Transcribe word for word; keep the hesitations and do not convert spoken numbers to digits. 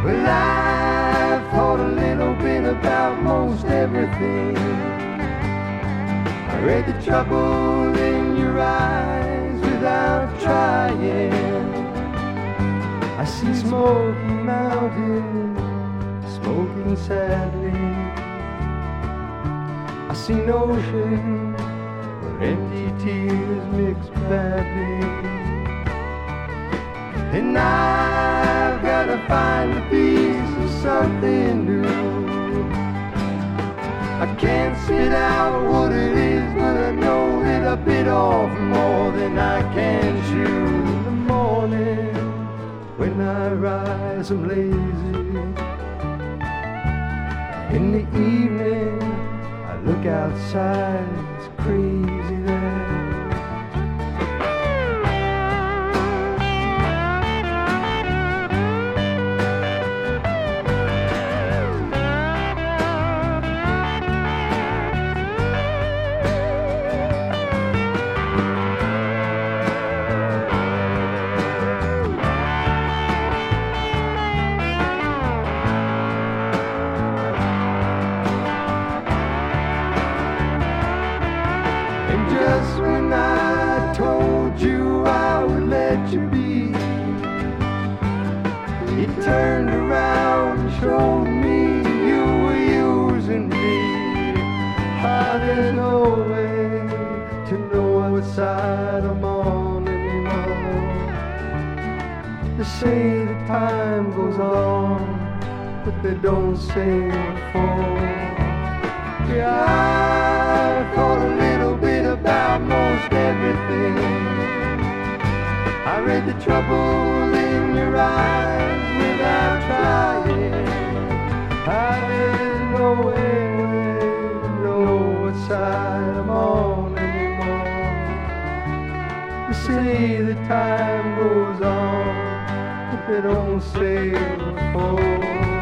Well, I've thought a little bit about most everything. I read the trouble in your eyes without trying. I see Smoky Mountain smoking sadly. I see an ocean where empty tears mix badly. And I've gotta find a piece of something new. I can't spit out what it is, but I know that I bit off more than I can chew. In the morning, when I rise, I'm lazy. In the evening, I look outside, it's crazy there. Just when I told you I would let you be, you turned around and showed me you were using me. Ah, there's no way to know what side I'm on anymore. They say that time goes on, but they don't say what for. Yeah, I thought a little bit about most everything. I read the trouble in your eyes without trying. I there's no way to know what side I'm on anymore. They say that time goes on, but they don't say what for.